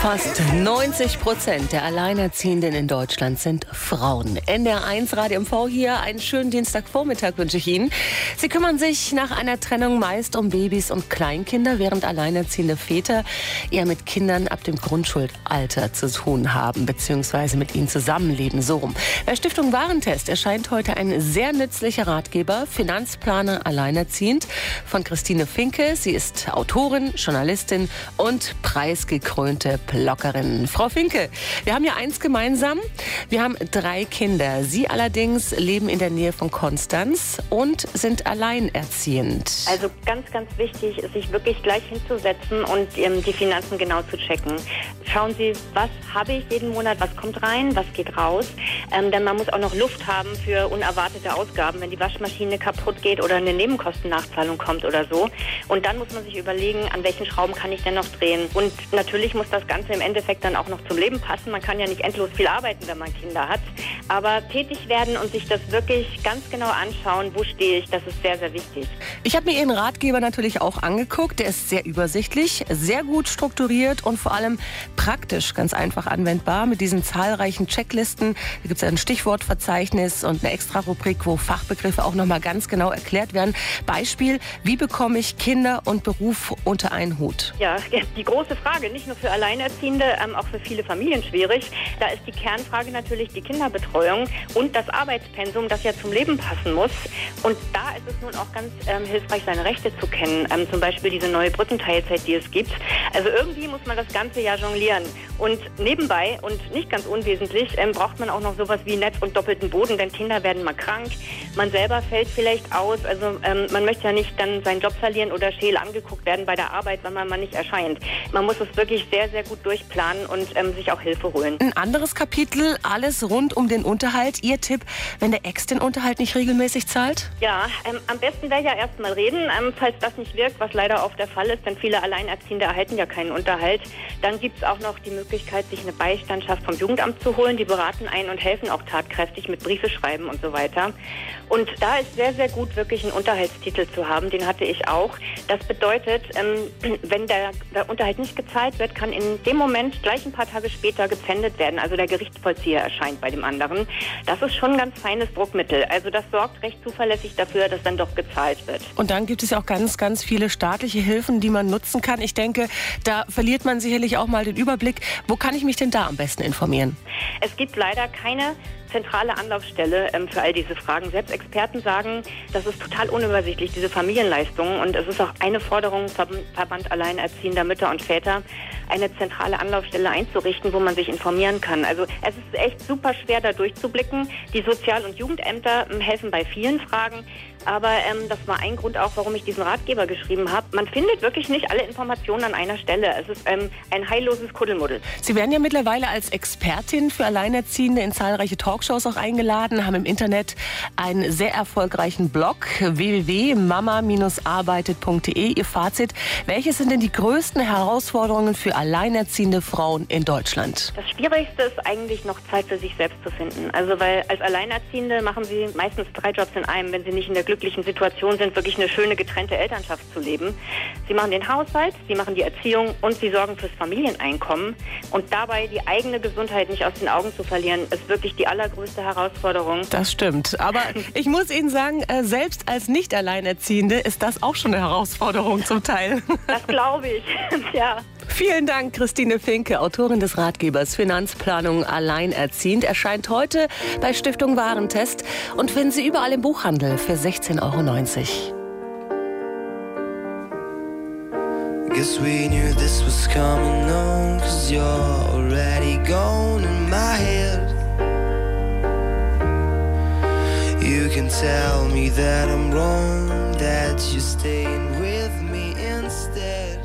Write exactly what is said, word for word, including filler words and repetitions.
Fast neunzig Prozent der Alleinerziehenden in Deutschland sind Frauen. N D R eins Radio M V hier. Einen schönen Dienstagvormittag wünsche ich Ihnen. Sie kümmern sich nach einer Trennung meist um Babys und Kleinkinder, während alleinerziehende Väter eher mit Kindern ab dem Grundschulalter zu tun haben, beziehungsweise mit ihnen zusammenleben. So rum. Bei Stiftung Warentest erscheint heute ein sehr nützlicher Ratgeber, Finanzplaner alleinerziehend, von Christine Finke. Sie ist Autorin, Journalistin und preisgekrönte Bloggerin. Frau Finke, wir haben ja eins gemeinsam. Wir haben drei Kinder. Sie allerdings leben in der Nähe von Konstanz und sind alleinerziehend. Also ganz, ganz wichtig ist, sich wirklich gleich hinzusetzen und ähm, die Finanzen genau zu checken. Schauen Sie, was habe ich jeden Monat, was kommt rein, was geht raus. Ähm, denn man muss auch noch Luft haben für unerwartete Ausgaben, wenn die Waschmaschine kaputt geht oder eine Nebenkostennachzahlung kommt oder so. Und dann muss man sich überlegen, an welchen Schrauben kann ich denn noch drehen. Und natürlich muss das Ganze im Endeffekt dann auch noch zum Leben passen. Man kann ja nicht endlos viel arbeiten, wenn man Kinder hat. Aber tätig werden und sich das wirklich ganz genau anschauen, wo stehe ich, das ist sehr, sehr wichtig. Ich habe mir Ihren Ratgeber natürlich auch angeguckt. Der ist sehr übersichtlich, sehr gut strukturiert und vor allem praktisch, ganz einfach anwendbar mit diesen zahlreichen Checklisten. Da gibt es ein Stichwortverzeichnis und eine extra Rubrik, wo Fachbegriffe auch nochmal ganz genau erklärt werden. Beispiel, wie bekomme ich Kinder und Beruf unter einen Hut? Ja, die große Frage, nicht nur für Alleinerziehende, ähm, auch für viele Familien schwierig. Da ist die Kernfrage natürlich die Kinderbetreuung und das Arbeitspensum, das ja zum Leben passen muss. Und da ist es nun auch ganz ähm, hilfreich, seine Rechte zu kennen. Ähm, zum Beispiel diese neue Brückenteilzeit, die es gibt. Also irgendwie muss man das ganze Jahr jonglieren. Und nebenbei und nicht ganz unwesentlich ähm, braucht man auch noch sowas wie Netz und doppelten Boden, denn Kinder werden mal krank. Man selber fällt vielleicht aus. Also ähm, man möchte ja nicht dann seinen Job verlieren oder scheel angeguckt werden bei der Arbeit, wenn man mal nicht erscheint. Man muss es wirklich sehr, sehr gut durchplanen und ähm, sich auch Hilfe holen. Ein anderes Kapitel, alles rund um den Unterhalt. Ihr Tipp, wenn der Ex den Unterhalt nicht regelmäßig zahlt? Ja, ähm, am besten wäre ja erst mal reden, ähm, falls das nicht wirkt, was leider oft der Fall ist, denn viele Alleinerziehende erhalten ja keinen Unterhalt. Dann gibt es auch noch die Möglichkeit, sich eine Beistandschaft vom Jugendamt zu holen. Die beraten einen und helfen auch tatkräftig mit Briefe schreiben und so weiter. Und da ist sehr, sehr gut, wirklich einen Unterhaltstitel zu haben. Den hatte ich auch. Das bedeutet, ähm, wenn der, der Unterhalt nicht gezahlt wird, kann in dem Moment gleich ein paar Tage später gepfändet werden. Also der Gerichtsvollzieher erscheint bei dem anderen. Das ist schon ein ganz feines Druckmittel. Also das sorgt recht zuverlässig dafür, dass dann doch gezahlt wird. Und dann gibt es ja auch ganz, ganz viele staatliche Hilfen, die man nutzen kann. Ich denke, da verliert man sicherlich auch mal den Überblick. Wo kann ich mich denn da am besten informieren? Es gibt leider keine zentrale Anlaufstelle ähm, für all diese Fragen. Selbst Experten sagen, das ist total unübersichtlich, diese Familienleistungen. Und es ist auch eine Forderung vom Verband Alleinerziehender Mütter und Väter, eine zentrale Anlaufstelle einzurichten, wo man sich informieren kann. Also es ist echt super schwer, da durchzublicken. Die Sozial- und Jugendämter ähm, helfen bei vielen Fragen. Aber ähm, das war ein Grund auch, warum ich diesen Ratgeber geschrieben habe. Man findet wirklich nicht alle Informationen an einer Stelle. Es ist ähm, ein heilloses Kuddelmuddel. Sie werden ja mittlerweile als Expertin für Alleinerziehende in zahlreiche Talkshows auch eingeladen, haben im Internet einen sehr erfolgreichen Blog, w w w punkt mama Bindestrich arbeitet punkt de. Ihr Fazit, welche sind denn die größten Herausforderungen für alleinerziehende Frauen in Deutschland? Das Schwierigste ist eigentlich noch Zeit für sich selbst zu finden. Also weil als Alleinerziehende machen sie meistens drei Jobs in einem, wenn sie nicht in der glücklichen Situation sind, wirklich eine schöne getrennte Elternschaft zu leben. Sie machen den Haushalt, sie machen die Erziehung und sie sorgen fürs Familieneinkommen. Und dabei die eigene Gesundheit nicht aus den Augen zu verlieren, ist wirklich die allergrößte Herausforderung. Das stimmt. Aber ich muss Ihnen sagen, selbst als Nicht-Alleinerziehende ist das auch schon eine Herausforderung zum Teil. Das glaube ich, ja. Vielen Dank, Christine Finke, Autorin des Ratgebers Finanzplanung alleinerziehend. Erscheint heute bei Stiftung Warentest und finden Sie überall im Buchhandel für sechzehn Euro neunzig. Guess we knew this was coming on, 'cause you're already gone in my head. You can tell me that I'm wrong, that you're staying with me instead.